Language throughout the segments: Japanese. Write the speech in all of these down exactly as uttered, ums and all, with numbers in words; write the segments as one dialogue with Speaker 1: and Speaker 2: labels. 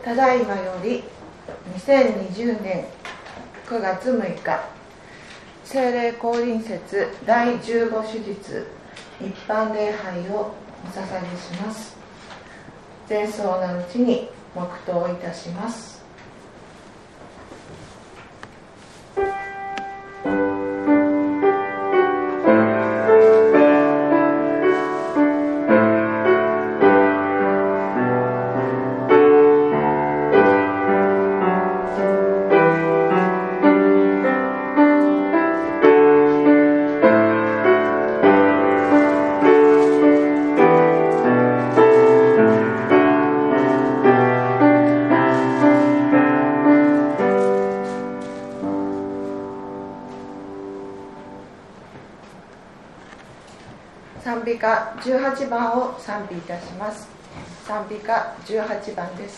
Speaker 1: ただいまよりにせんにじゅうねんくがつむいか、聖霊降臨節だいじゅうご手術一般礼拝をお捧げします。前奏のうちに黙祷いたします。賛美歌じゅうはちばんを賛美いたします。賛美歌じゅうはちばんです。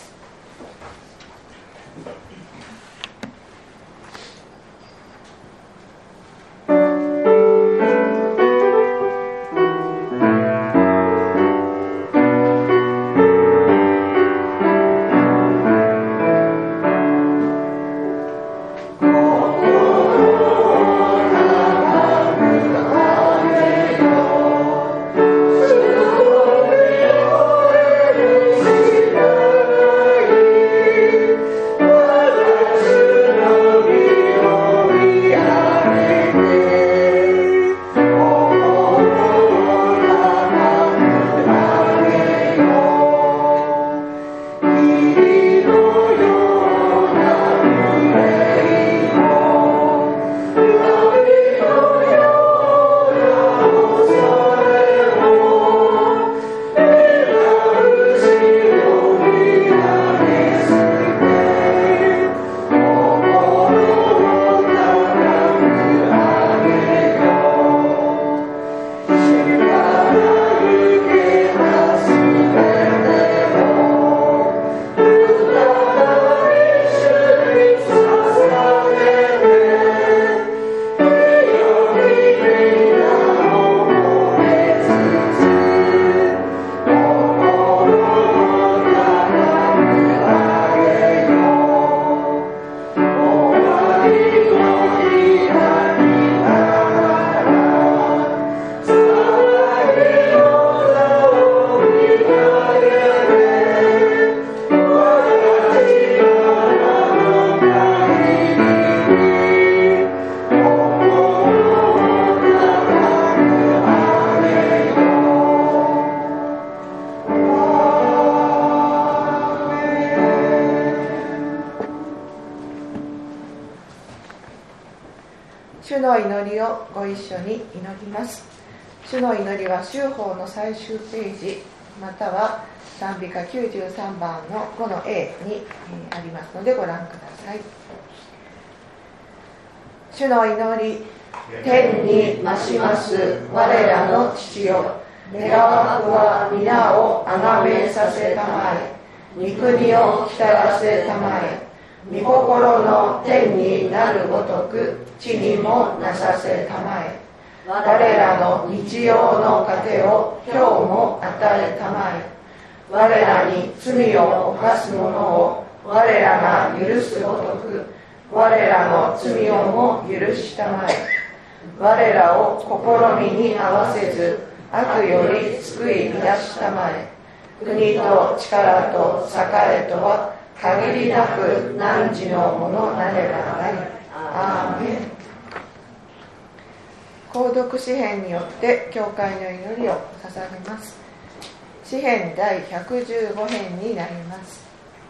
Speaker 1: 主の祈りをご一緒に祈ります。主の祈りは修法の最終ページまたは賛美歌きゅうじゅうさんばんのごの エー にありますのでご覧ください。主の祈り、天に増します我らの父よ、願わくは皆をあがめさせたまえ、御国をきたらせたまえ、御心の天になるごとく地にもなさせたまえ、我らの日用の糧を今日も与えたまえ、我らに罪を犯す者を我らが許すごとく我らの罪をも許したまえ、我らを試みに合わせず悪より救い出したまえ、国と力と栄とは限りなく汝のものなればなり。アーメン。購読詩編によって教会の祈りを捧げます。詩編だいひゃくじゅうごへんになります。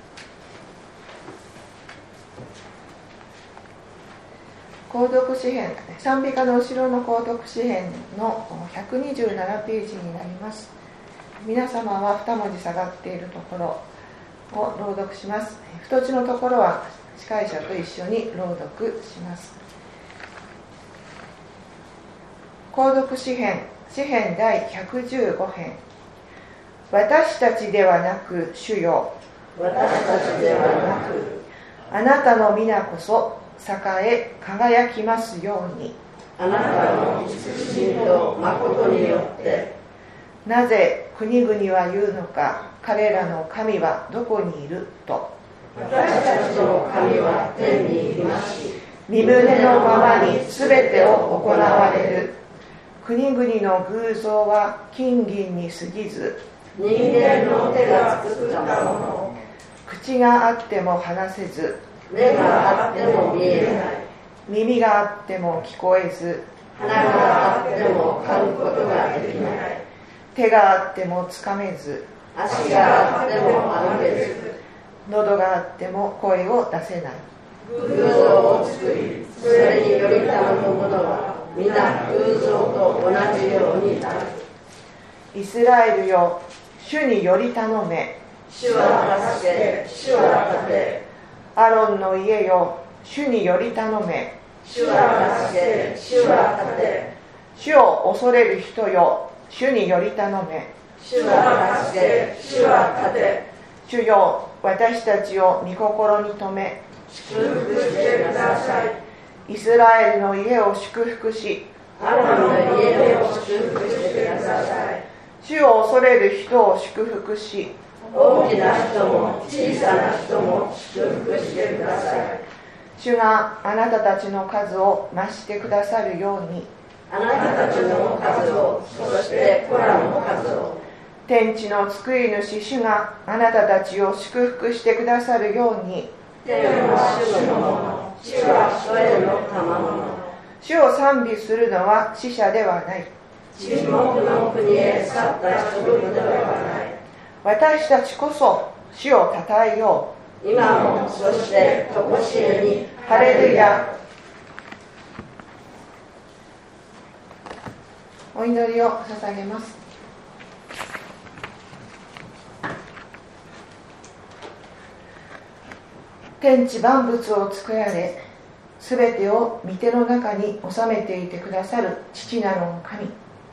Speaker 1: 購読詩編、賛美歌の後ろの購読詩編のひゃくにじゅうななページになります。皆様はに文字下がっているところを朗読します。太字のところは司会者と一緒に朗読します。購読詩編、詩編だいひゃくじゅうごへん。私たちではなく主よ、
Speaker 2: 私たちではなく
Speaker 1: あなたの皆こそ栄え輝きますように。
Speaker 2: あなたの慈しみと誠によって
Speaker 1: なぜ国々は言うのか、彼らの神はどこにいると。
Speaker 2: 私たちの神は天にいますし、
Speaker 1: 身胸のままにすべてを行われる。国々の偶像は金銀に過ぎず、
Speaker 2: 人間の手が作ったもの、
Speaker 1: 口があっても話せず、
Speaker 2: 目があっても見えない、
Speaker 1: 耳があっても聞こえず、
Speaker 2: 鼻があっても嗅ぐことができない、
Speaker 1: 手があってもつかめず、
Speaker 2: 足があっても歩けず、
Speaker 1: 喉があっても声を出せない。
Speaker 2: 偶像を作り、それにより頼む者は皆偶像と同じようになる。
Speaker 1: イスラエルよ、主により頼め。
Speaker 2: 主は助け、主は立て。
Speaker 1: アロンの家よ、主により頼め。
Speaker 2: 主は助け、主は立て。
Speaker 1: 主を恐れる人よ、主により頼め。
Speaker 2: 主は助け、主は立て。
Speaker 1: 主よ、私たちを御心に留め、
Speaker 2: 祝福してください。
Speaker 1: イスラエルの家を祝福し、
Speaker 2: アロンの家を祝福してください。
Speaker 1: 主を恐れる人を祝福し、
Speaker 2: 大きな人も小さな人も祝福してください。
Speaker 1: 主があなたたちの数を増してくださるように、
Speaker 2: あなたたちの数を、そして子らの数を、
Speaker 1: 天地の救い主主があなたたちを祝福してくださるように、
Speaker 2: 天は主のもの、地はそれの賜物。
Speaker 1: 主を賛美するのは死者ではない。
Speaker 2: 沈黙の国へ去った人々ではない。
Speaker 1: 私たちこそ主をたたえよ
Speaker 2: う。今も、そしてとこしえに。
Speaker 1: ハレルヤ。お祈りを捧げます。天地万物を作られ、すべてを御手の中に収めていてくださる父なる神。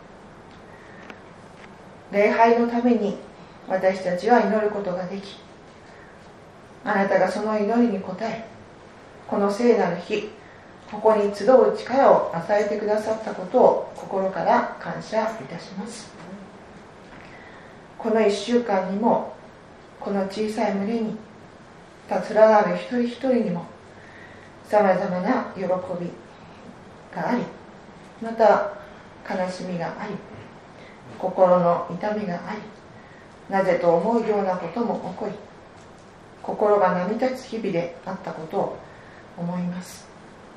Speaker 1: 礼拝のために私たちは祈ることができ、あなたがその祈りに応え、この聖なる日、ここに集う力を与えてくださったことを心から感謝いたします。この一週間にも、この小さい群れに立つらなる一人一人にもさまざまな喜びがあり、また悲しみがあり、心の痛みがあり、なぜと思うようなことも起こり、心が波立つ日々であったことを思います。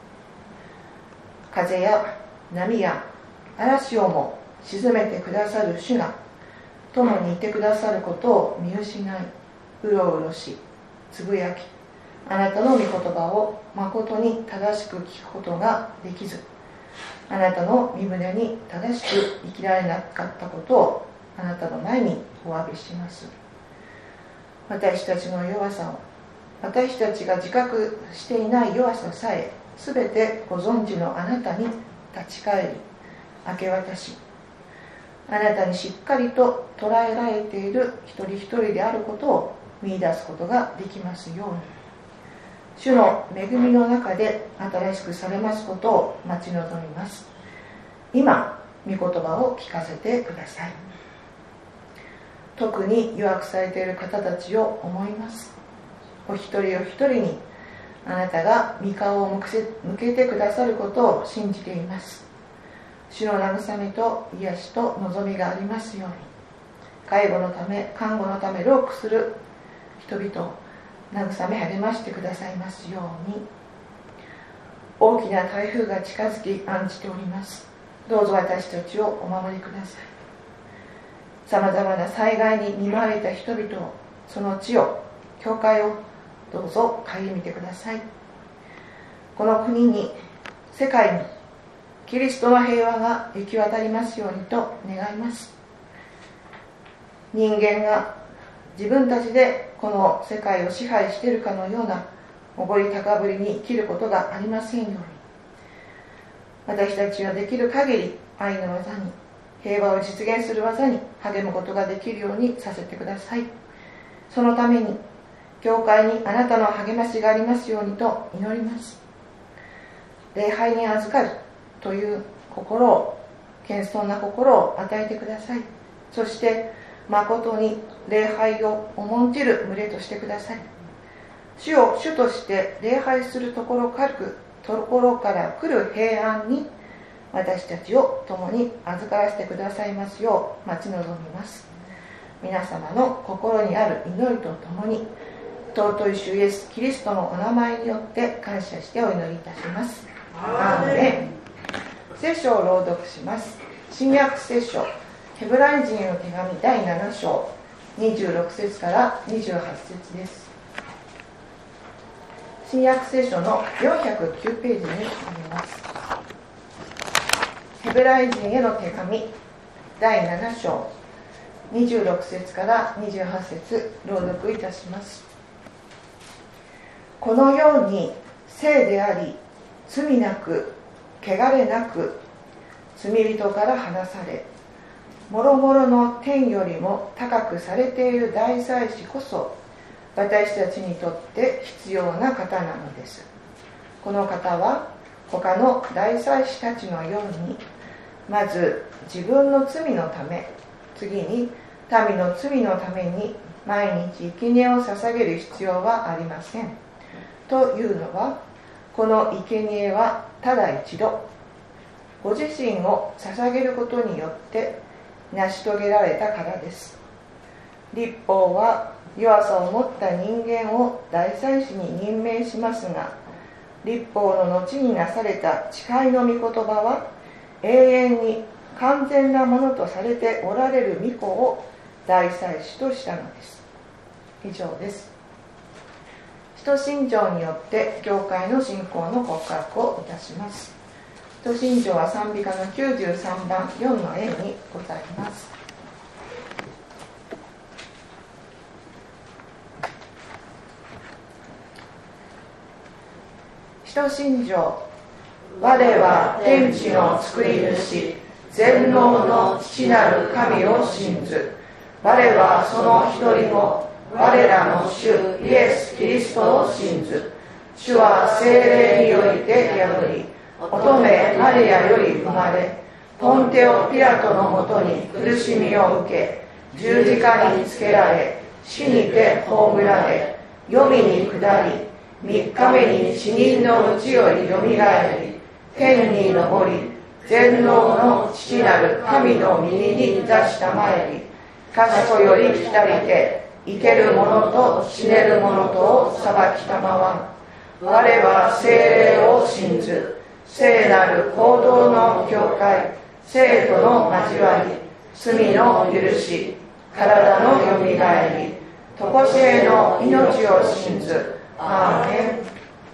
Speaker 1: 風や波や嵐をも沈めてくださる主が共にいてくださることを見失い、うろうろし、つぶやき、あなたの御言葉を誠に正しく聞くことができず、あなたの身胸に正しく生きられなかったことをあなたの前にお詫びします。私たちの弱さを、私たちが自覚していない弱ささえすべてご存知のあなたに立ち返り、明け渡し、あなたにしっかりと捉えられている一人一人であることを見出すことができますように、主の恵みの中で新しくされますことを待ち望みます。今、御言葉を聞かせてください。特に弱くされている方たちを思います。お一人お一人にあなたが御顔を向けてくださることを信じています。主の慰めと癒しと望みがありますように、介護のため、看護のため労苦する人々を慰め励ましてくださいますように。大きな台風が近づき案じております。どうぞ私たちをお守りください。さまざまな災害に見舞われた人々を、その地を、教会をどうぞ顧みてください。この国に、世界にキリストの平和が行き渡りますようにと願います。人間が自分たちでこの世界を支配しているかのようなおごり高ぶりに生きることがありませんように、私たちはできる限り愛の技に、平和を実現する技に励むことができるようにさせてください。そのために教会にあなたの励ましがありますようにと祈ります。礼拝に預かるという心を、謙遜な心を与えてください。そして誠に礼拝を重んじる群れとしてください。 主を主として礼拝するところからところから来る平安に私たちを共に預からせてくださいますよう待ち望みます。皆様の心にある祈りとともに尊い主イエスキリストのお名前によって感謝してお祈りいたします。アーメン。聖書を朗読します。新約聖書ヘブライ人への手紙だいなな章にじゅうろく節からにじゅうはち節です。新約聖書のよんひゃくきゅうページにあります。ヘブライ人への手紙だいなな章にじゅうろく節からにじゅうはち節朗読いたします。このように聖であり罪なく汚れなく罪人から離されもろもろの天よりも高くされている大祭司こそ私たちにとって必要な方なのです。この方は他の大祭司たちのようにまず自分の罪のため、次に民の罪のために毎日生贄を捧げる必要はありません。というのは、この生贄はただ一度ご自身を捧げることによって成し遂げられたからです。律法は弱さを持った人間を大祭司に任命しますが、律法の後になされた誓いの御言葉は永遠に完全なものとされておられる御子を大祭司としたのです。以上です。使徒信条によって教会の信仰の告白をいたします。使徒信条は賛美歌のきゅうじゅうさんばんよんの絵にございます。使徒信条。我は天地の作り主、全能の父なる神を信ず。我はその一人も我らの主イエス・キリストを信ず。主は聖霊によりて宿り、乙女マリアより生まれ、ポンテオ・ピラトのもとに苦しみを受け、十字架につけられ、死にて葬られ、黄泉に下り、三日目に死人のうちよりよみがえり、天に昇り、全能の父なる神の右に座したまえり、賢より来たりて、生ける者と死ねる者とを裁きたまわん。我は聖霊を信ず、聖なる行動の教会、聖徒の交わり、罪の許し、体のよみがえり、とこしえの命を信ず。アーメン。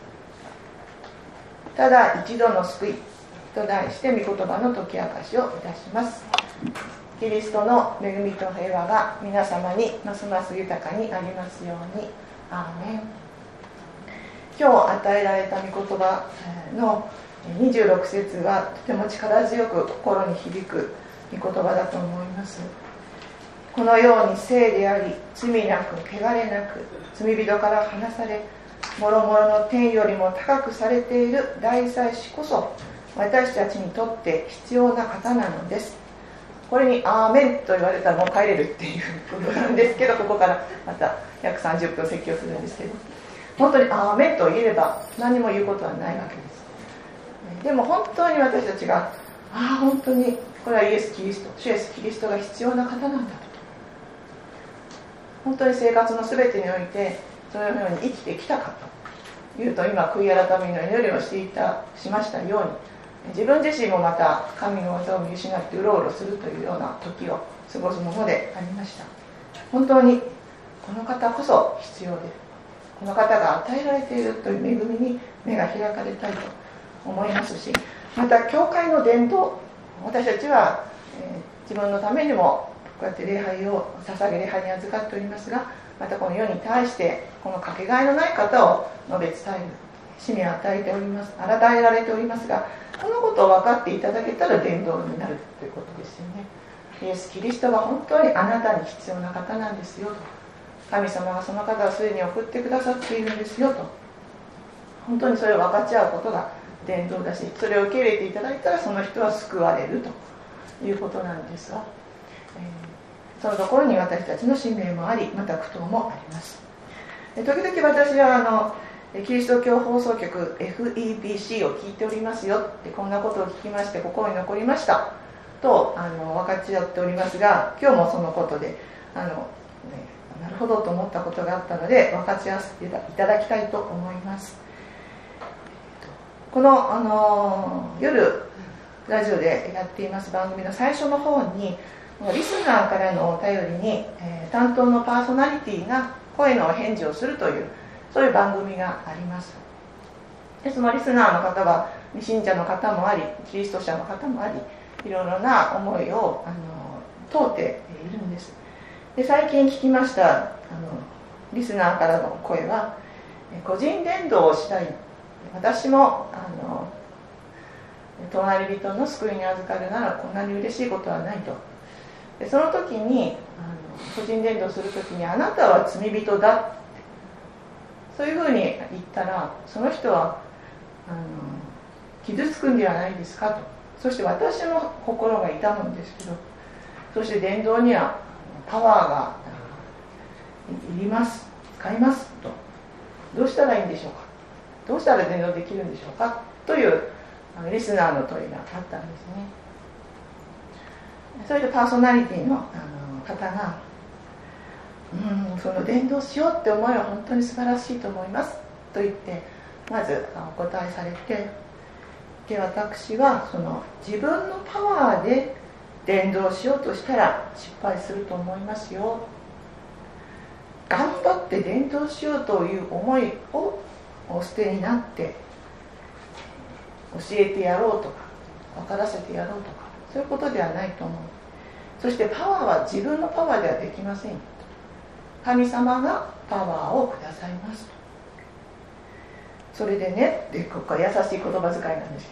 Speaker 1: ただ一度の救いと題して御言葉の解き明かしをいたします。キリストの恵みと平和が皆様にますます豊かにありますように。アーメン。今日与えられた御言葉のにじゅうろく節はとても力強く心に響く御言葉だと思います。このように聖であり罪なく汚れなく罪人から離されもろもろの天よりも高くされている大祭司こそ私たちにとって必要な方なのです。これにアーメンと言われたらもう帰れるっていうことなんですけど、ここからまた約さんじゅっぷん説教するんですけど、本当にアーメンと言えれば何も言うことはないわけです。でも本当に私たちがああ本当にこれはイエス・キリスト主イエス・キリストが必要な方なんだと、本当に生活の全てにおいてそのように生きてきたかというと、今悔い改めの祈りをしていたしましたように、自分自身もまた神の技を見失ってうろうろするというような時を過ごすものでありました。本当にこの方こそ必要で、この方が与えられているという恵みに目が開かれたいと思いますし、また教会の伝統、私たちは、えー、自分のためにもこうやって礼拝を捧げ礼拝に預かっておりますが、またこの世に対してこのかけがえのない方を述べ伝える使命を与えております、与えられておりますが、このことを分かっていただけたら伝道になるということですよね。イエス・キリストは本当にあなたに必要な方なんですよと、神様がその方をすでに送ってくださっているんですよと、本当にそれを分かち合うことが伝道だし、それを受け入れていただいたらその人は救われるということなんですが、えー、そのところに私たちの使命もあり、また苦闘もあります。 時々私はあのキリスト教放送局 エフイービーシー を聞いておりますよってこんなことを聞きまして心に残りましたとあの分かち合っておりますが、今日もそのことであの、ね、なるほどと思ったことがあったので分かち合わせていただきたいと思います。この、あの夜ラジオでやっています番組の最初の方にリスナーからのお便りに、えー、担当のパーソナリティが声のお返事をするというそういう番組があります。でそのリスナーの方は未信者の方もありキリスト者の方もありいろいろな思いをあの問うているんです。で最近聞きましたあのリスナーからの声は、個人伝道をしたい、私もあの隣人の救いに預かるならこんなに嬉しいことはないと。でその時にあの個人伝道する時にあなたは罪人だってそういうふうに言ったらその人はあの傷つくんではないですかと。そして私も心が痛むんですけど、そして伝道にはパワーがいります、使いますと。どうしたらいいんでしょうか、どうしたら伝道できるんでしょうかというリスナーの問いがあったんですね。それでパーソナリティのあの方がうんその伝道しようって思いは本当に素晴らしいと思いますと言ってまずお答えされて、で私はその自分のパワーで伝道しようとしたら失敗すると思いますよ、頑張って伝道しようという思いをお捨てになって教えてやろうとか分からせてやろうとかそういうことではないと思う。そしてパワーは自分のパワーではできません。神様がパワーをくださいますと。それでねってここは優しい言葉遣いなんです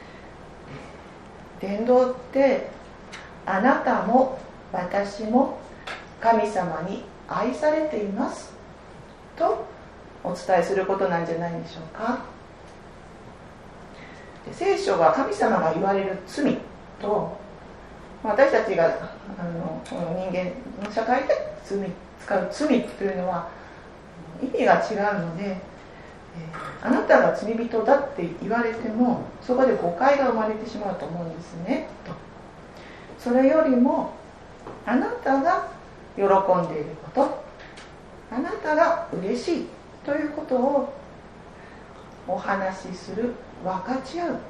Speaker 1: けど、伝道ってあなたも私も神様に愛されていますとお伝えすることなんじゃないでしょうか。聖書は神様が言われる罪と私たちがあの人間の社会で罪使う罪というのは意味が違うので、えー、あなたが罪人だって言われてもそこで誤解が生まれてしまうと思うんですねと。それよりもあなたが喜んでいること、あなたが嬉しいということをお話しする、分かち合う、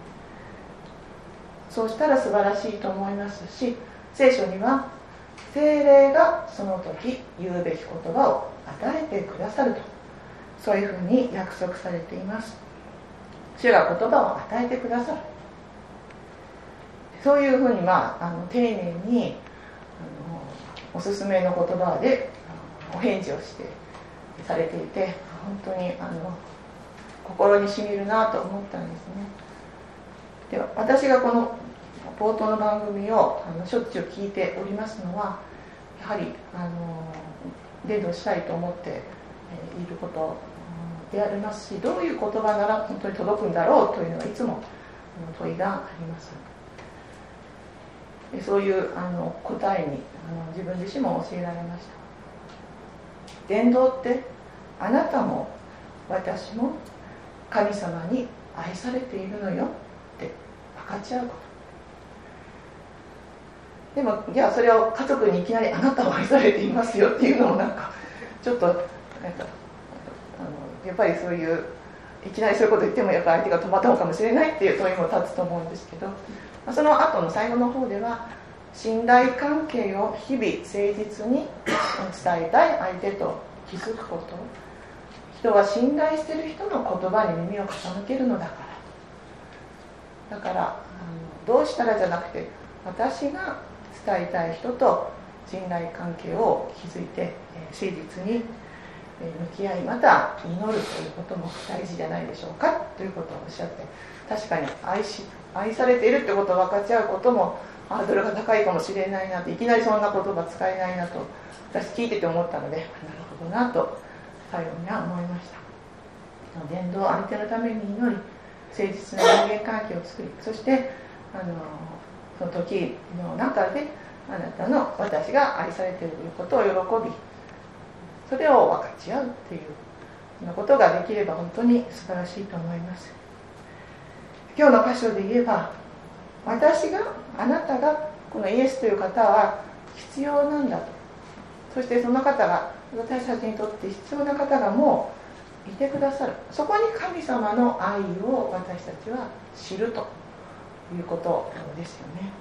Speaker 1: そうしたら素晴らしいと思いますし、聖書には聖霊がその時言うべき言葉を与えてくださると、そういうふうに約束されています。主が言葉を与えてくださる、そういうふうに、まあ、あの丁寧にあのおすすめの言葉でお返事をしてされていて、本当にあの心にしみるなと思ったんですね。では私がこの冒頭の番組をあのしょっちゅう聞いておりますのは、やはりあの伝道したいと思っていることでありますし、どういう言葉なら本当に届くんだろうというのがいつも問いがあります。でそういうあの答えにあの自分自身も教えられました。伝道ってあなたも私も神様に愛されているのよって分かち合うこと。でもじゃあそれを家族にいきなりあなたを愛されていますよっていうのもなんかちょっとなんかあのやっぱりそういういきなりそういうこと言ってもやっぱり相手が戸惑うかもしれないっていう問いも立つと思うんですけど、その後の最後の方では信頼関係を日々誠実に伝えたい相手と気づくこと、人は信頼している人の言葉に耳を傾けるのだからだからあのどうしたらじゃなくて私が伝えたい人と信頼関係を築いて誠実に向き合い、また祈るということも大事じゃないでしょうかということをおっしゃって、確かに 愛し、愛されているってことを分かち合うこともハードルが高いかもしれないなと、いきなりそんな言葉使えないなと私聞いてて思ったので、なるほどなと最後には思いました。伝道相手のために祈り、誠実な人間関係を作り、そしてあのその時の中であなたの私が愛されていることを喜び、 それを分かち合うっていうことができれば本当に素晴らしいと思います。今日の箇所で言えば、私があなたがこのイエスという方は必要なんだと、そしてその方が私たちにとって必要な方がもういてくださる、そこに神様の愛を私たちは知るということですよね。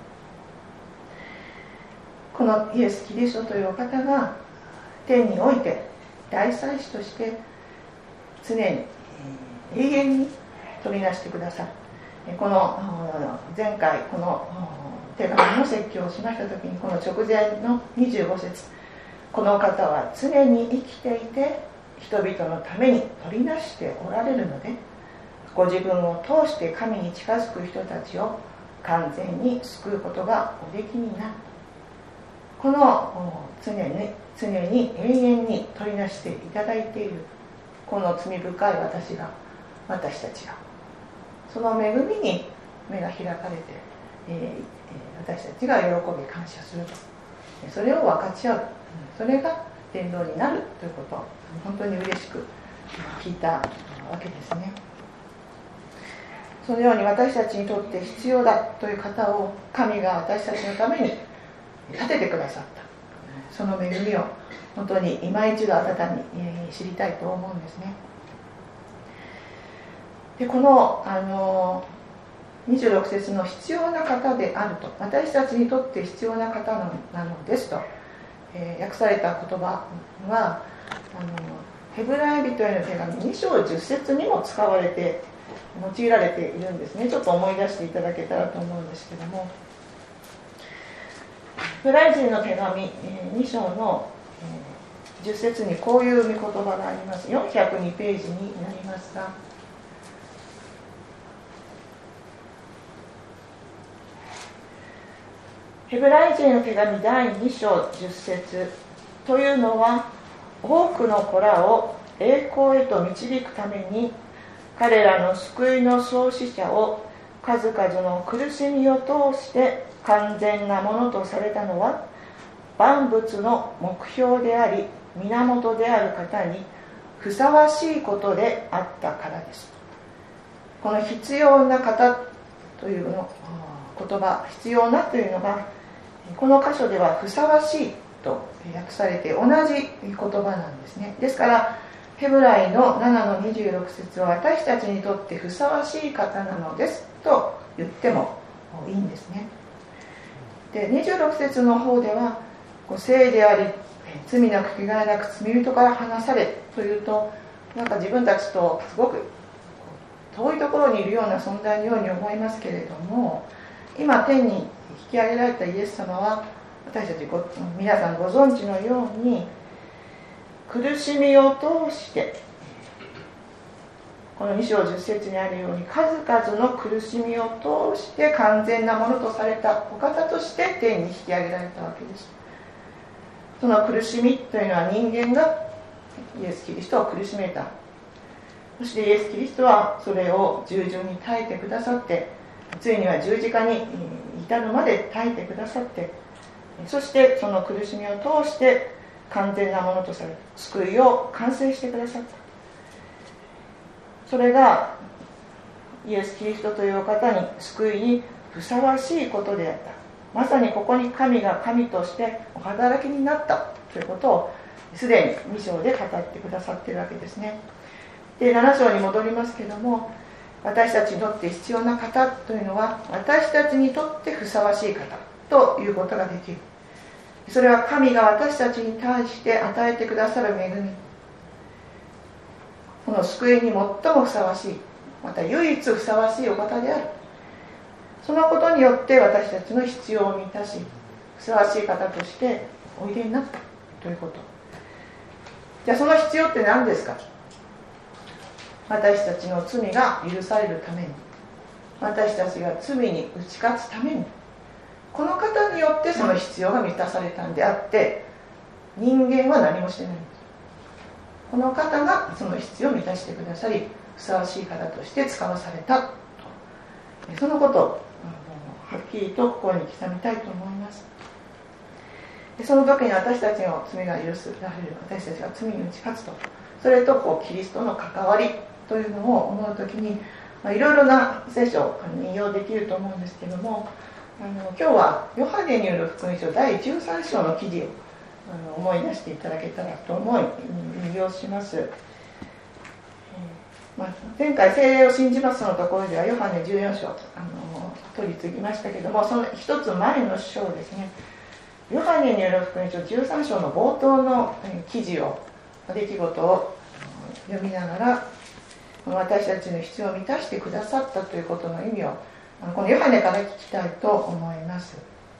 Speaker 1: このイエス・キリストというお方が天において大祭司として常に永遠に取りなしてくださる。この前回この手紙の説教をしました時に、この直前のにじゅうご節、この方は常に生きていて人々のために取りなしておられるので、ご自分を通して神に近づく人たちを完全に救うことがおできになる。この常に常に永遠に取りなしていただいているこの罪深い私が私たちがその恵みに目が開かれて、えー、私たちが喜び感謝すると、それを分かち合う、それが伝道になるということを本当に嬉しく聞いたわけですね。そのように私たちにとって必要だという方を神が私たちのために立ててくださった、その恵みを本当に今一度あなたに知りたいと思うんですね。でこの、あのにじゅうろく節の必要な方であると、私たちにとって必要な方なのですと、えー、訳された言葉はあのヘブライ人への手紙に章じゅっ節にも使われて用いられているんですね。ちょっと思い出していただけたらと思うんですけども、ヘブライ人の手紙に章のじゅっ節にこういう御言葉があります。よんひゃくにページになりますが、ヘブライ人の手紙だいに章じゅっ節というのは、多くの子らを栄光へと導くために彼らの救いの創始者を数々の苦しみを通して完全なものとされたのは、万物の目標であり源である方にふさわしいことであったからです。この必要な方というの言葉、必要なというのがこの箇所ではふさわしいと訳されて同じ言葉なんですね。ですからヘブライのななのにじゅうろく節は私たちにとってふさわしい方なのですと言ってもいいんですね。でにじゅうろく節の方では、聖であり罪なく汚れなく罪人から離されというと、なんか自分たちとすごく遠いところにいるような存在のように思いますけれども、今天に引き上げられたイエス様は私たちご皆さんご存知のように、苦しみを通してこのに章じゅっ節にあるように数々の苦しみを通して完全なものとされたお方として天に引き上げられたわけです。その苦しみというのは人間がイエス・キリストを苦しめた、そしてイエス・キリストはそれを従順に耐えてくださって、ついには十字架に至るまで耐えてくださって、そしてその苦しみを通して完全なものとされる救いを完成してくださった。それがイエス・キリストというお方に救いにふさわしいことであった。まさにここに神が神としてお働きになったということをすでにに章で語ってくださっているわけですね。でなな章に戻りますけれども、私たちにとって必要な方というのは私たちにとってふさわしい方ということができる。それは神が私たちに対して与えてくださる恵み、この救いに最もふさわしい、また唯一ふさわしいお方である。そのことによって私たちの必要を満たし、ふさわしい方としておいでになったということ。じゃあその必要って何ですか。私たちの罪が許されるために、私たちが罪に打ち勝つために、この方によってその必要が満たされたんであって、人間は何もしてないんです。この方がその必要を満たしてくださり、ふさわしい方として使わされたと、そのことをはっきりと心に刻みたいと思います。 でその時に私たちの罪が許すられる、私たちが罪に打ち勝つと、それとこうキリストの関わりというのを思う時に、まあ、いろいろな聖書を引用できると思うんですけども、あの今日はヨハネによる福音書だいじゅうさん章の記事をあの思い出していただけたらと思い引用します。えーまあ、前回聖霊を信じますのところではヨハネじゅうよん章あの取り次ぎましたけども、その一つ前の章ですね、ヨハネによる福音書じゅうさん章の冒頭の記事を出来事を読みながら、私たちの必要を満たしてくださったということの意味をこのヨハネから聞きたいと思います。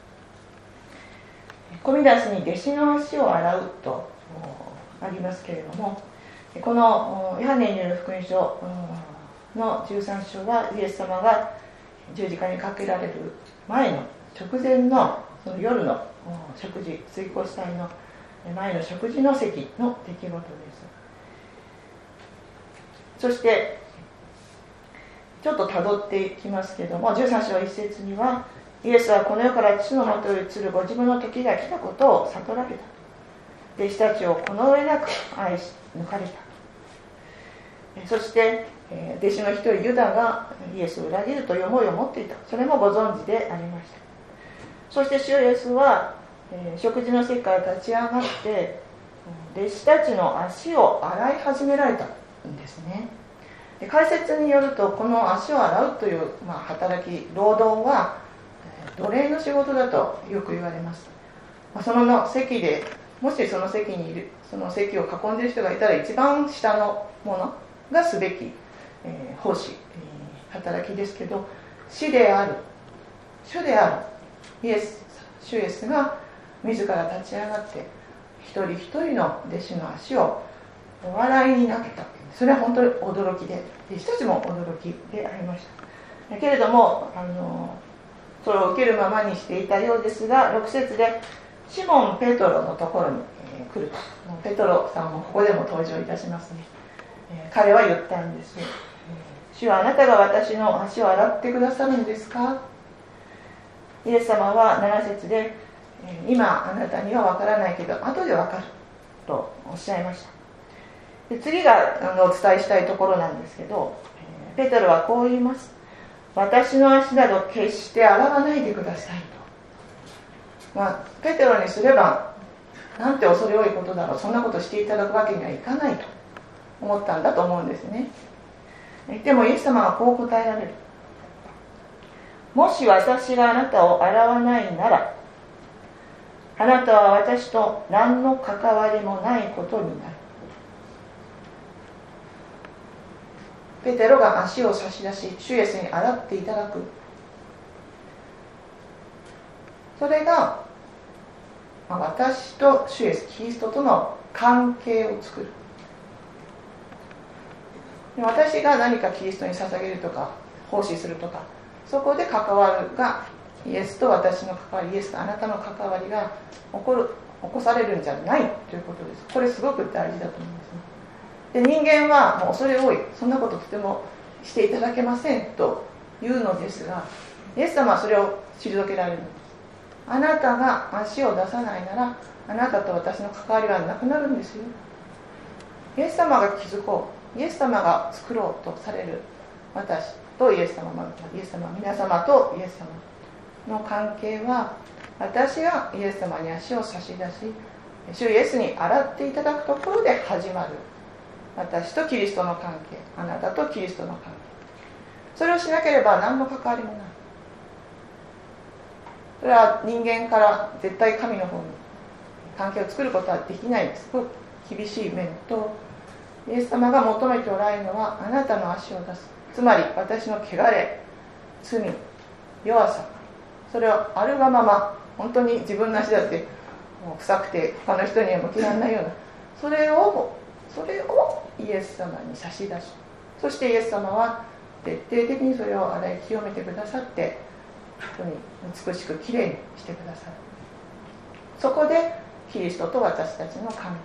Speaker 1: コミダスに弟子の足を洗うとありますけれども、このヨハネによる福音書のじゅうさん章はイエス様が十字架にかけられる前の直前のその夜の食事、追悼祭の前の食事の席の出来事です。そしてちょっとたどっていきますけれども、じゅうさん章いち節には、イエスはこの世から父のもとへ移るご自分の時が来たことを悟られた。弟子たちをこの上なく愛し抜かれた。そして弟子の一人ユダがイエスを裏切るという思いを持っていた。それもご存知でありました。そして主イエスは食事の席から立ち上がって弟子たちの足を洗い始められたんですね。で解説によると、この足を洗うという、まあ、働き労働は奴隷の仕事だとよく言われます。まあ、その席でもしその席にいるその席を囲んでいる人がいたら、一番下のものがすべき、えー、奉仕、えー、働きですけど、師である主であるイエス主イエスが自ら立ち上がって一人一人の弟子の足をお笑いに投げた。それは本当に驚きで、弟子たちも驚きでありました。だけれどもあのそれを受けるままにしていたようですが、ろく節でシモン・ペトロのところに、えー、来ると。ペトロさんもここでも登場いたしますね。えー、彼は言ったんです、えー、主はあなたが私の足を洗ってくださるんですか。イエス様はなな節で、えー、今あなたには分からないけど後で分かるとおっしゃいました。で次があのお伝えしたいところなんですけど、えー、ペトロはこう言います。私の足など決して洗わないでくださいと。まあ、ペテロにすればなんて恐れ多いことだろう、そんなことしていただくわけにはいかないと思ったんだと思うんですね。でもイエス様はこう答えられる。もし私があなたを洗わないなら、あなたは私と何の関わりもないことになる。ペテロが足を差し出し主イエスに洗っていただく、それが私と主イエスキリストとの関係を作る。私が何かキリストに捧げるとか奉仕するとか、そこで関わるがイエスと私の関わり、イエスとあなたの関わりが起こる起こされるんじゃないということです。これすごく大事だと思いますね。で人間はもう恐れ多い、そんなこととてもしていただけませんと言うのですが、イエス様はそれを退けられるんです。あなたが足を出さないなら、あなたと私の関わりはなくなるんですよ。イエス様が築こう、イエス様が作ろうとされる私とイエス様、イエス様、皆様とイエス様の関係は、私がイエス様に足を差し出し主イエスに洗っていただくところで始まる。私とキリストの関係、あなたとキリストの関係、それをしなければ何の関わりもない。それは人間から絶対神の方に関係を作ることはできない。すごく厳しい面と、イエス様が求めておられるのはあなたの足を出す、つまり私の汚れ、罪、弱さ、それをあるがまま、本当に自分の足だってもう臭くて他の人には向けられないような、それをそれをイエス様に差し出し、そしてイエス様は徹底的にそれを洗い清めてくださって、本当に美しくきれいにしてくださる。そこでキリストと私たちの関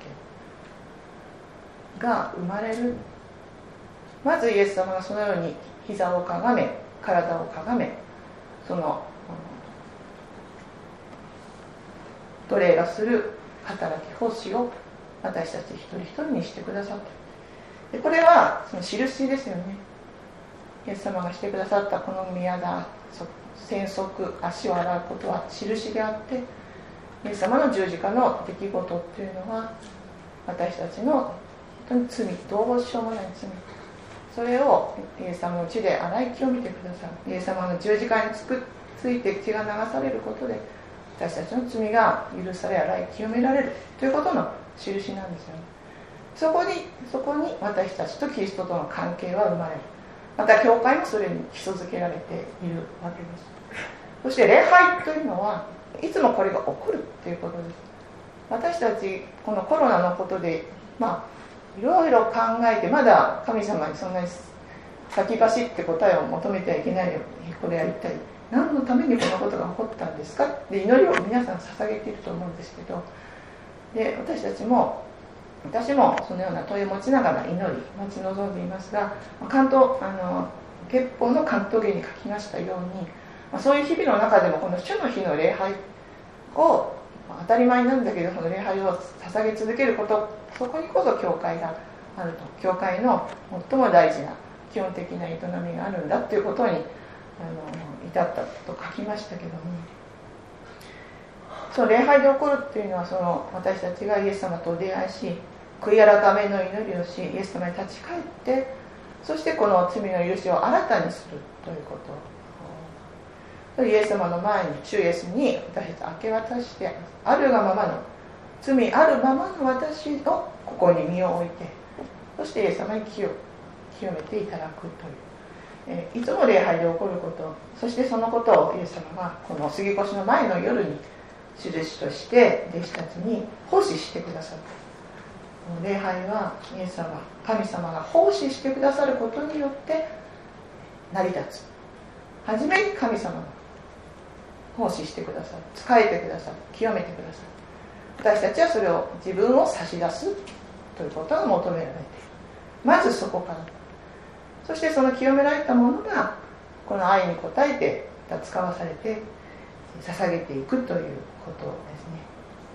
Speaker 1: 係が生まれる。まずイエス様がそのように膝をかがめ、体をかがめ、その奴隷がする働き奉仕を私たち一人一人にしてくださった。でこれはその印ですよね。イエス様がしてくださったこの宮だ洗足足を洗うことは印であって、イエス様の十字架の出来事っていうのは私たちの本当に罪、どうしようもない罪、それをイエス様の血で洗い清めてくださる。イエス様の十字架につくついて血が流されることで私たちの罪が許され洗い清められるということの印なんですよね。そこにそこに私たちとキリストとの関係は生まれる。また教会もそれに基礎づけられているわけです。そして礼拝というのはいつもこれが起こるということです。私たちこのコロナのことでまあいろいろ考えて、まだ神様にそんなに先走って答えを求めてはいけないよ。これは一体何のためにこのことが起こったんですかって祈りを皆さん捧げていると思うんですけど、で私たちも私もそのような問いを持ちながら祈り待ち望んでいますが、関東あの憲法の関東芸に書きましたように、まあ、そういう日々の中でもこの主の日の礼拝を当たり前なんだけどその礼拝を捧げ続けること、そこにこそ教会があると、教会の最も大事な基本的な営みがあるんだということにあの至ったと書きましたけども、その礼拝で起こるっていうのはその私たちがイエス様と出会いし悔い改めの祈りをしイエス様に立ち返って、そしてこの罪の許しを新たにするということ、イエス様の前に主イエスに私たち明け渡して、あるがままの罪あるままの私をここに身を置いて、そしてイエス様に清清めていただくという、えー、いつも礼拝で起こること、そしてそのことをイエス様がこの杉越の前の夜に印として弟子たちに奉仕してくださった。礼拝はイエス様神様が奉仕してくださることによって成り立つ。はじめに神様が奉仕してくださる、仕えてくださる、清めてくださる。私たちはそれを自分を差し出すということが求められている。まずそこから、そしてその清められたものがこの愛に応えて使わされて捧げていくということですね。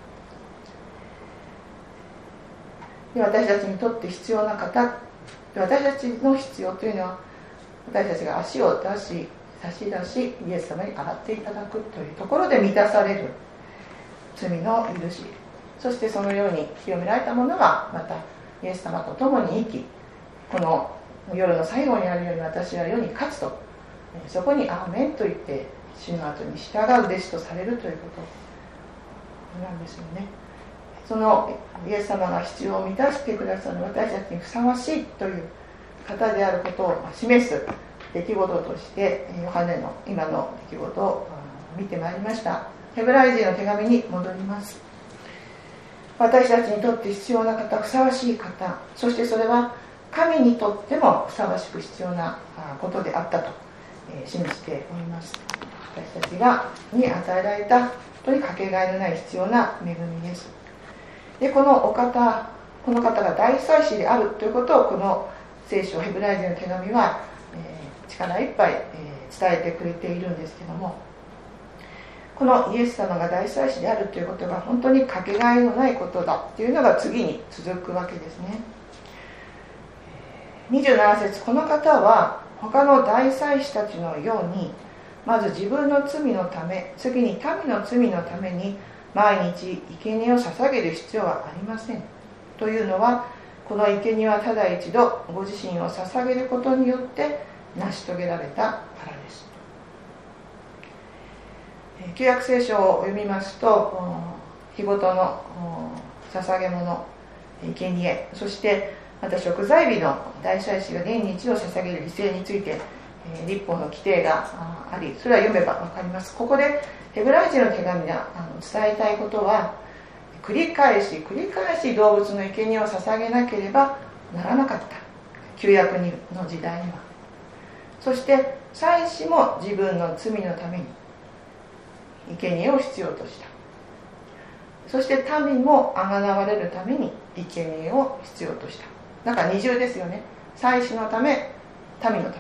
Speaker 1: で私たちにとって必要な方、私たちの必要というのは私たちが足を出し差し出しイエス様に洗っていただくというところで満たされる罪の許し、そしてそのように清められたものがまたイエス様と共に生き、この夜の最後にあるように私は世に勝つと、そこにアーメンと言って主の後に従う弟子とされるということなんですよね。そのイエス様が必要を満たしてくださる私たちにふさわしいという方であることを示す出来事としてヨハネの今の出来事を見てまいりました。ヘブライ人の手紙に戻ります。私たちにとって必要な方、ふさわしい方、そしてそれは神にとってもふさわしく必要なことであったと示しております。私たちがに与えられた本当にかけがえのない必要な恵みです。でこのお方この方が大祭司であるということをこの聖書ヘブライ人の手紙は、えー、力いっぱい、えー、伝えてくれているんですけども、このイエス様が大祭司であるということが本当にかけがえのないことだというのが次に続くわけですね。にじゅうなな節、この方は他の大祭司たちのようにまず自分の罪のため、次に民の罪のために毎日生贄を捧げる必要はありません。というのはこの生贄はただ一度ご自身を捧げることによって成し遂げられたからです。旧約聖書を読みますと、日ごとの捧げ物、生贄、そしてまた贖罪日の大祭司が年に一度捧げる犠牲について律法の規定があり、それは読めば分かります。ここでヘブライ人の手紙が伝えたいことは、繰り返し繰り返し動物の生贄を捧げなければならなかった、旧約の時代には。そして祭司も自分の罪のために生贄を必要とした。そして民もあがなわれるために生贄を必要とした。だから二重ですよね。祭司のため、民のた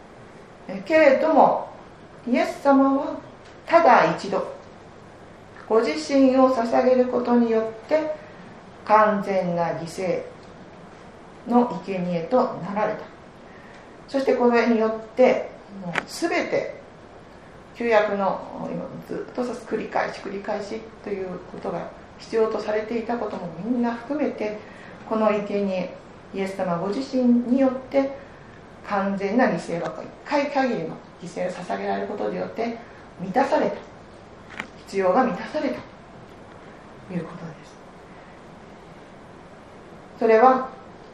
Speaker 1: め。けれどもイエス様はただ一度ご自身を捧げることによって完全な犠牲の生贄となられた。そしてこれによってもう全て旧約の今ずっと繰り返し繰り返しということが必要とされていたこともみんな含めて、この生贄イエス様ご自身によって完全な犠牲は一回限りの犠牲を捧げられることによって満たされた、必要が満たされたということです。それは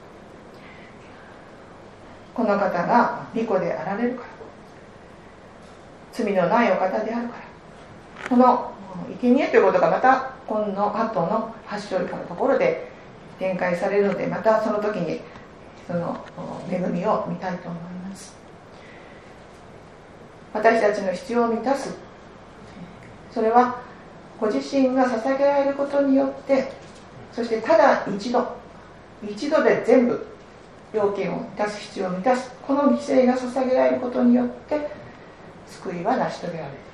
Speaker 1: この方が御子であられるから、罪のないお方であるから、この生贄ということがまたこの後の八章以下のところで展開されるので、またその時にその恵みを見たいと思います。私たちの必要を満たす、それはご自身が捧げられることによって、そしてただ一度一度で全部要件を満たす、必要を満たす、この犠牲が捧げられることによって救いは成し遂げられる、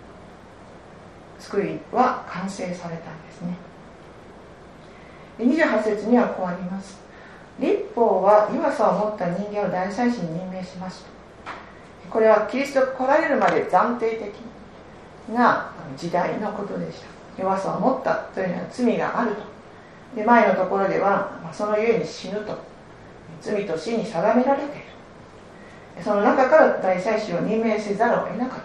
Speaker 1: 救いは完成されたんですね。にじゅうはち節にはこうあります。律法は弱さを持った人間を大祭司に任命します。これはキリストが来られるまで暫定的な時代のことでした。弱さを持ったというのは罪があると。で、前のところではそのゆえに死ぬと、罪と死に定められている。その中から大祭司を任命せざるを得なかった、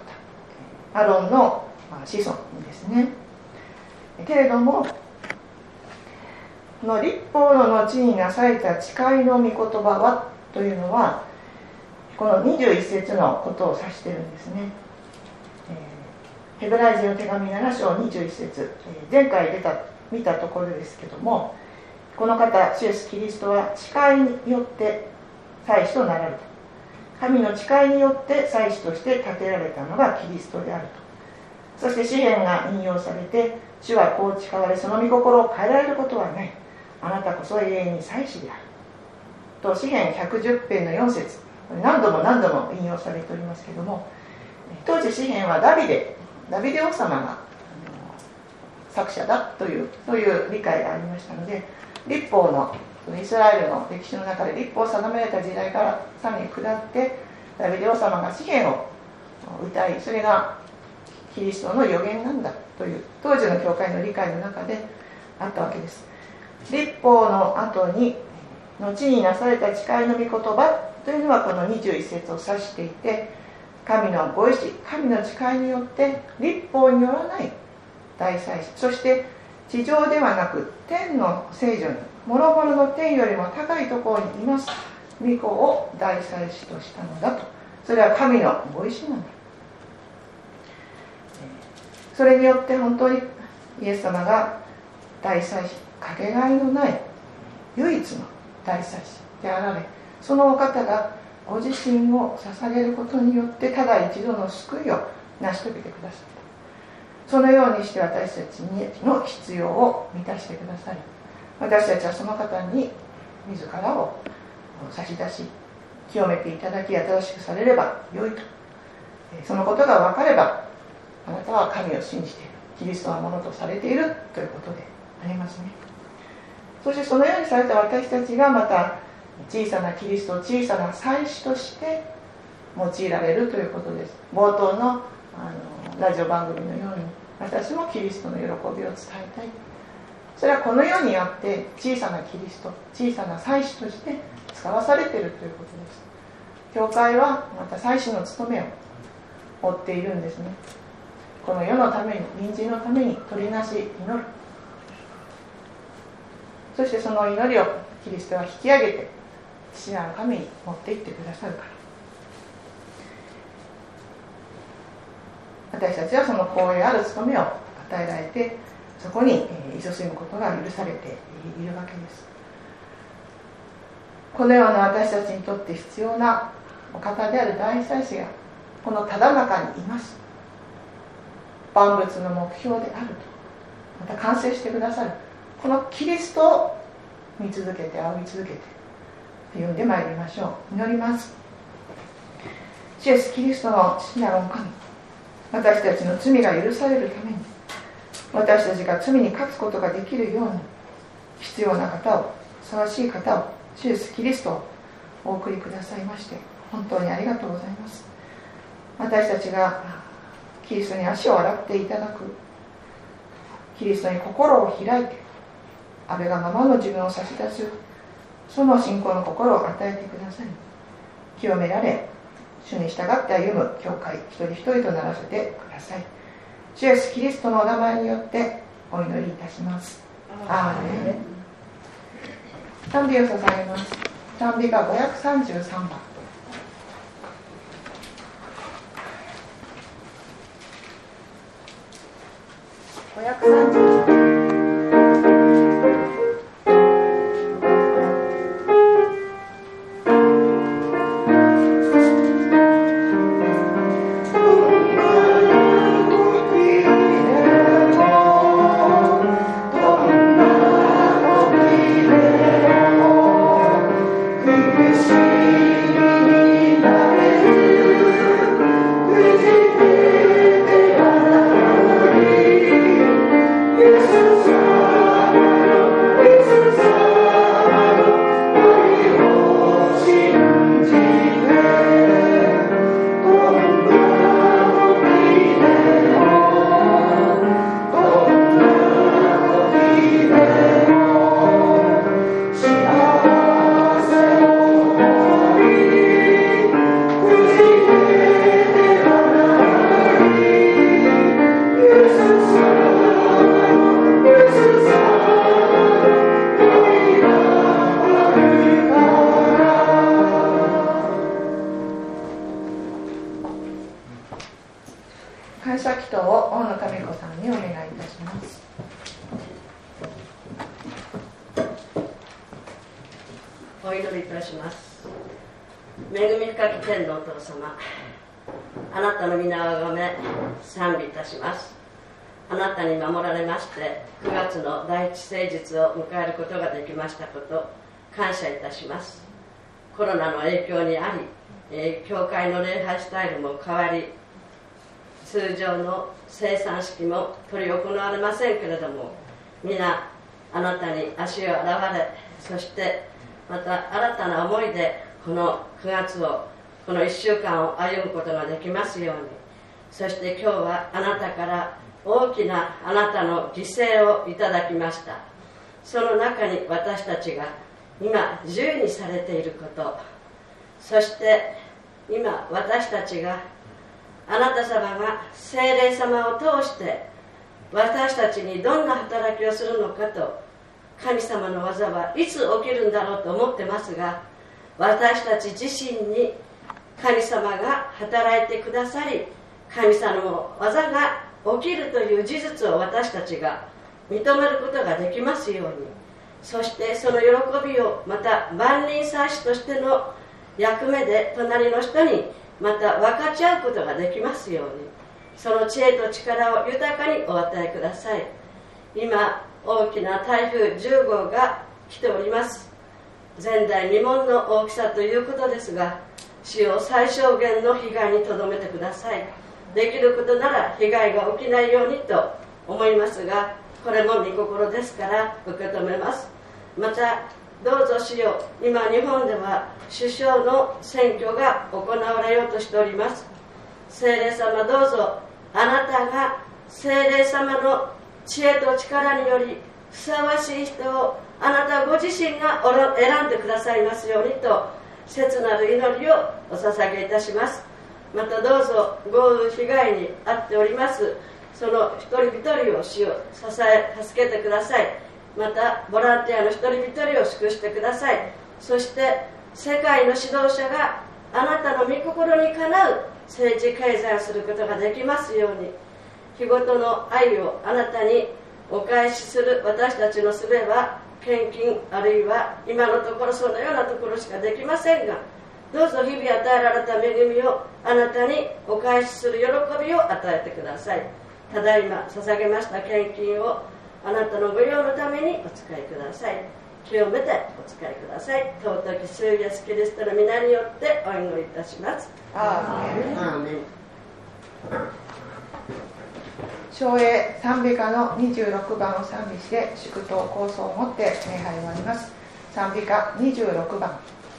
Speaker 1: アロンの子孫ですね。けれどもこの律法の後になされた誓いの御言葉はというのは、このにじゅういち節のことを指しているんですね。ヘブライ人の手紙なな章にじゅういち節、前回出た見たところですけども、この方主イエスキリストは誓いによって祭司となられた。神の誓いによって祭司として立てられたのがキリストであると。そして詩篇が引用されて、主はこう誓われ、その御心を変えられることはない、あなたこそ永遠に祭司であると、詩篇ひゃくじゅう編のよん節、何度も何度も引用されておりますけども、当時詩篇はダビデダビデ王様が作者だという、そういう理解がありましたので、律法のイスラエルの歴史の中で律法を定められた時代からさらに下って、ダビデ王様が詩篇を歌い、それがキリストの予言なんだという当時の教会の理解の中であったわけです。律法の後に後になされた誓いの御言葉というのはこのにじゅういち節を指していて、神のご意志、神の誓いによって律法によらない大祭司、そして地上ではなく天の聖女に、諸々の天よりも高いところにいます御子を大祭司としたのだと。それは神のご意志なんだ。それによって本当にイエス様が大祭司、かけがえのない唯一の大祭司であられ、そのお方がご自身を捧げることによってただ一度の救いを成し遂げてくださった。そのようにして私たちの必要を満たしてくださり、私たちはその方に自らを差し出し清めていただき、新しくされればよいと。そのことが分かれば、あなたは神を信じている、キリストはものとされているということでありますね。そしてそのようにされた私たちがまた小さなキリスト、小さな祭司として用いられるということです。冒頭 の, あのラジオ番組のように、私もキリストの喜びを伝えたい。それはこの世にあって小さなキリスト、小さな祭司として使わされているということです。教会はまた祭司の務めを負っているんですね。この世のために、隣人のために取りなし祈る。そしてその祈りをキリストは引き上げて父なる神に持って行ってくださるから、私たちはその光栄ある務めを与えられて、そこに勤しむことが許されているわけです。このような私たちにとって必要なお方である大祭司がこのただ中にいます。万物の目標であると、また完成してくださるこのキリストを見続けて、仰ぎ続けて読んでまいりましょう。祈ります。主イエスキリストの父なるお神、私たちの罪が許されるために、 私たちが罪に勝つことができるように、必要な方を、ふさわしい方を、主イエスキリストをお送りくださいまして本当にありがとうございます。私たちがキリストに足を洗っていただく、キリストに心を開いてあるがままの自分を差し出す、その信仰の心を与えてください。清められ、主に従って歩む教会一人一人とならせてください。主イエスキリストのお名前によってお祈りいたします。アーメン。賛美を捧げます。賛美がごひゃくさんじゅうさんばん。ごひゃくさんじゅうさんばん。
Speaker 2: 感謝いたします。コロナの影響にあり、えー、教会の礼拝スタイルも変わり、通常の生産式も執り行われませんけれども、皆あなたに足を洗われ、そしてまた新たな思いでこのくがつを、このいっしゅうかんを歩むことができますように。そして今日はあなたから大きなあなたの犠牲をいただきました。その中に私たちが今自由にされていること、そして今私たちがあなた様が聖霊様を通して私たちにどんな働きをするのかと、神様の技はいつ起きるんだろうと思ってますが、私たち自身に神様が働いてくださり、神様の技が起きるという事実を私たちが認めることができますように、そしてその喜びをまた万人祭司としての役目で隣の人にまた分かち合うことができますように、その知恵と力を豊かにお与えください。今大きな台風じゅうごうが来ております。前代未聞の大きさということですが、主を最小限の被害にとどめてください。できることなら被害が起きないようにと思いますが、これも御心ですから受け止めます。またどうぞ主よ、今日本では首相の選挙が行われようとしております。聖霊様、どうぞあなたが聖霊様の知恵と力によりふさわしい人をあなたご自身が選んでくださいますようにと切なる祈りをお捧げいたします。またどうぞ豪雨被害に遭っておりますその一人一人を主を支え助けてください。またボランティアの一人一人を祝してください。そして世界の指導者があなたの御心にかなう政治経済をすることができますように、日ごとの愛をあなたにお返しする私たちの術は献金、あるいは今のところそのようなところしかできませんが、どうぞ日々与えられた恵みをあなたにお返しする喜びを与えてください。ただいま捧げました献金をあなたのご用のためにお使いください。清めてお使いください。尊き主イエスキリストの皆によってお祈りいたします。
Speaker 1: アーメン。
Speaker 2: アーメン。
Speaker 1: 主唱詠賛美歌のにじゅうろくばんを賛美して祝祷構想をもって礼拝を終わります。賛美歌にじゅうろくばん。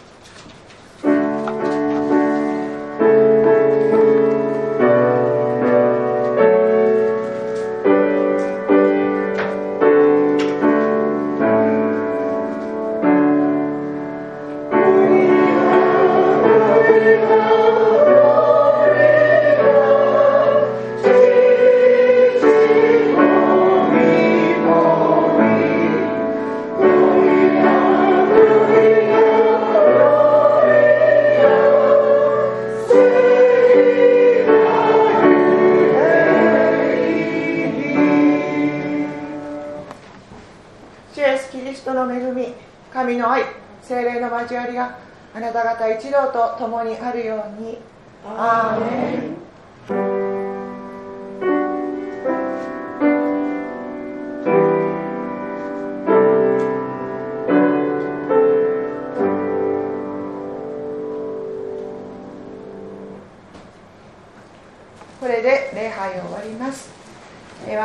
Speaker 1: 神の愛、聖霊の交わりがあなた方一同と共にあるように。アーメン。これで礼拝を終わります。